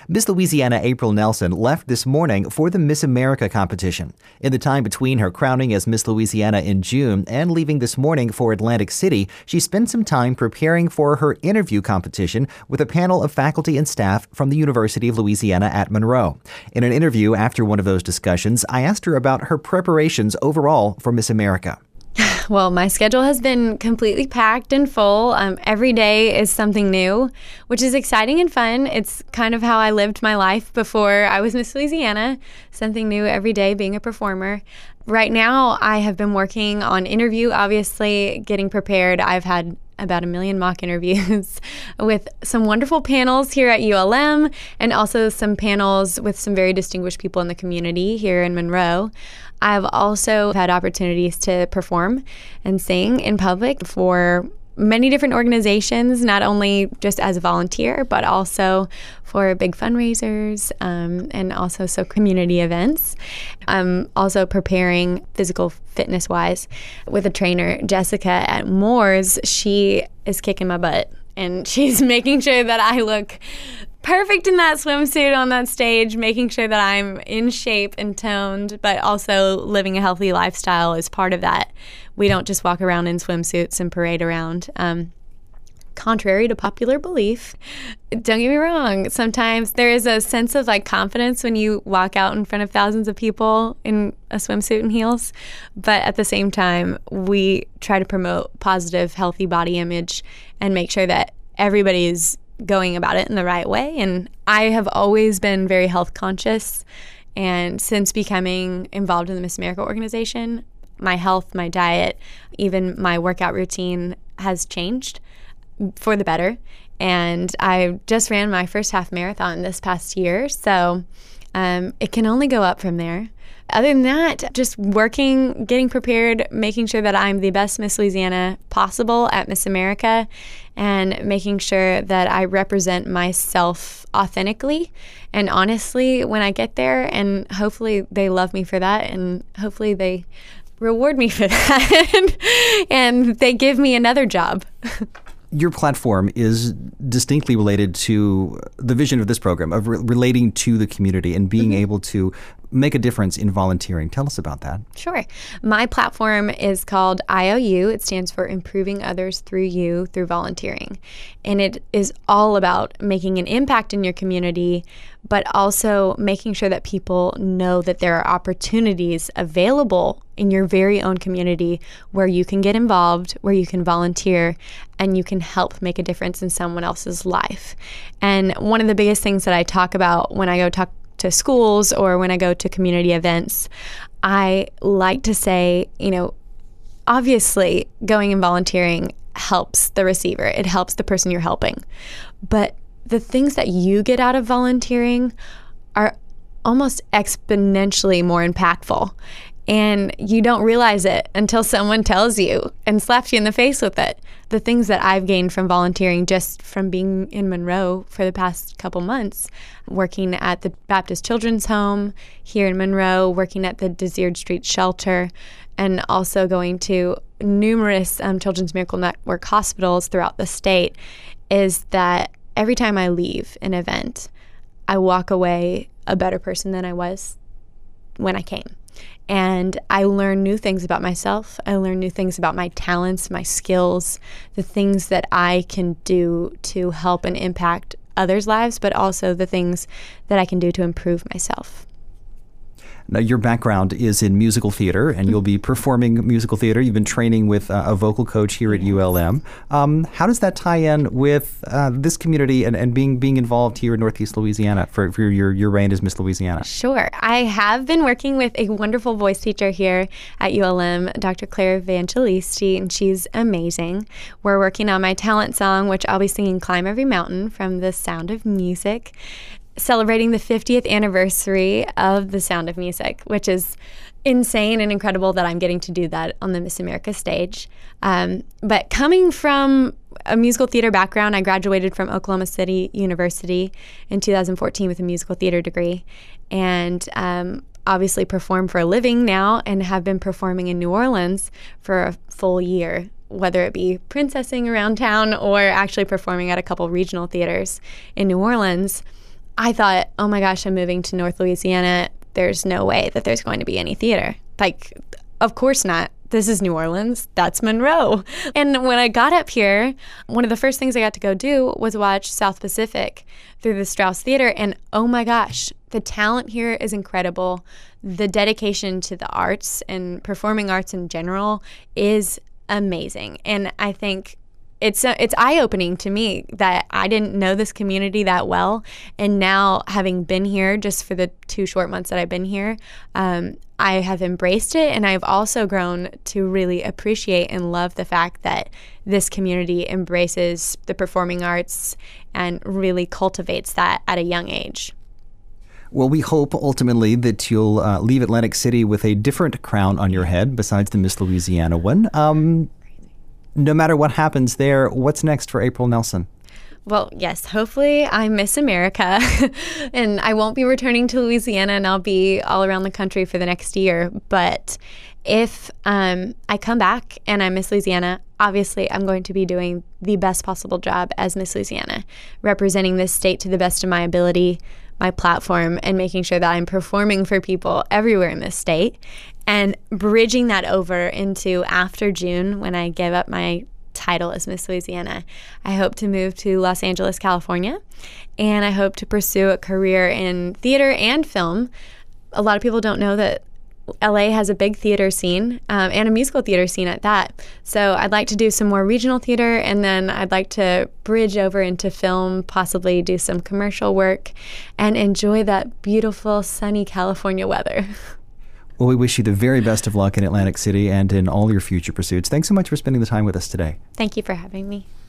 Miss Louisiana April Nelson left this morning for the Miss America competition. In the time between her crowning as Miss Louisiana in June and leaving this morning for Atlantic City, she spent some time preparing for her interview competition with a panel of faculty and staff from the University of Louisiana at Monroe. In an interview after one of those discussions, I asked her about her preparations overall for Miss America. Well, my schedule has been completely packed and full. Every day is something new, which is exciting and fun. It's kind of how I lived my life before I was Miss Louisiana, something new every day, being a performer. Right now, I have been working on interview, obviously, getting prepared. I've had about 1 million mock interviews with some wonderful panels here at ULM and also some panels with some very distinguished people in the community here in Monroe. I've also had opportunities to perform and sing in public for many different organizations, not only just as a volunteer, but also for big fundraisers and also community events. I'm also preparing physical fitness-wise with a trainer, Jessica at Moore's. She is kicking my butt, and she's making sure that I look perfect in that swimsuit on that stage, making sure that I'm in shape and toned, but also living a healthy lifestyle is part of that. We don't just walk around in swimsuits and parade around. Contrary to popular belief, don't get me wrong, sometimes there is a sense of confidence when you walk out in front of thousands of people in a swimsuit and heels. But at the same time, we try to promote positive, healthy body image and make sure that everybody is going about it in the right way. And I have always been very health conscious. And since becoming involved in the Miss America organization, my health, my diet, even my workout routine has changed for the better. And I just ran my first half marathon this past year. So it can only go up from there. Other than that, just working, getting prepared, making sure that I'm the best Miss Louisiana possible at Miss America, and making sure that I represent myself authentically and honestly when I get there. And hopefully they love me for that, and hopefully they reward me for that and they give me another job. Your platform is distinctly related to the vision of this program, of relating to the community and being able to make a difference in volunteering. Tell us about that. Sure. My platform is called IOU. It stands for Improving Others Through You Through Volunteering. And it is all about making an impact in your community, but also making sure that people know that there are opportunities available in your very own community where you can get involved, where you can volunteer, and you can help make a difference in someone else's life. And one of the biggest things that I talk about when I go talk to schools or when I go to community events, I like to say, obviously going and volunteering helps the receiver. It helps the person you're helping. But the things that you get out of volunteering are almost exponentially more impactful. And you don't realize it until someone tells you and slaps you in the face with it. The things that I've gained from volunteering just from being in Monroe for the past couple months, working at the Baptist Children's Home here in Monroe, working at the Desert Street Shelter, and also going to numerous Children's Miracle Network hospitals throughout the state, is that every time I leave an event, I walk away a better person than I was when I came. And I learn new things about myself. I learn new things about my talents, my skills, the things that I can do to help and impact others' lives, but also the things that I can do to improve myself. Now, your background is in musical theater, and you'll be performing musical theater. You've been training with a vocal coach here at ULM. How does that tie in with this community and being involved here in Northeast Louisiana for your reign as Miss Louisiana? Sure. I have been working with a wonderful voice teacher here at ULM, Dr. Claire Evangelisti, and she's amazing. We're working on my talent song, which I'll be singing Climb Every Mountain from The Sound of Music, celebrating the 50th anniversary of The Sound of Music, which is insane and incredible that I'm getting to do that on the Miss America stage. But coming from a musical theater background, I graduated from Oklahoma City University in 2014 with a musical theater degree, and obviously perform for a living now and have been performing in New Orleans for a full year, whether it be princessing around town or actually performing at a couple regional theaters in New Orleans. I thought, oh my gosh, I'm moving to North Louisiana. There's no way that there's going to be any theater. Like, of course not. This is New Orleans. That's Monroe. And when I got up here, one of the first things I got to go do was watch South Pacific through the Strauss Theater. And oh my gosh, the talent here is incredible. The dedication to the arts and performing arts in general is amazing. And I think it's eye-opening to me that I didn't know this community that well. And now, having been here just for the 2 short months that I've been here, I have embraced it. And I've also grown to really appreciate and love the fact that this community embraces the performing arts and really cultivates that at a young age. Well, we hope ultimately that you'll leave Atlantic City with a different crown on your head besides the Miss Louisiana one. No matter what happens there, what's next for April Nelson? Well, yes, hopefully I'm Miss America and I won't be returning to Louisiana, and I'll be all around the country for the next year. But if I come back and I'm Miss Louisiana, obviously I'm going to be doing the best possible job as Miss Louisiana, representing this state to the best of my ability, my platform, and making sure that I'm performing for people everywhere in this state, and bridging that over into after June, when I give up my title as Miss Louisiana. I hope to move to Los Angeles, California, and I hope to pursue a career in theater and film. A lot of people don't know that LA has a big theater scene, and a musical theater scene at that. So I'd like to do some more regional theater, and then I'd like to bridge over into film, possibly do some commercial work, and enjoy that beautiful, sunny California weather. Well, we wish you the very best of luck in Atlantic City and in all your future pursuits. Thanks so much for spending the time with us today. Thank you for having me.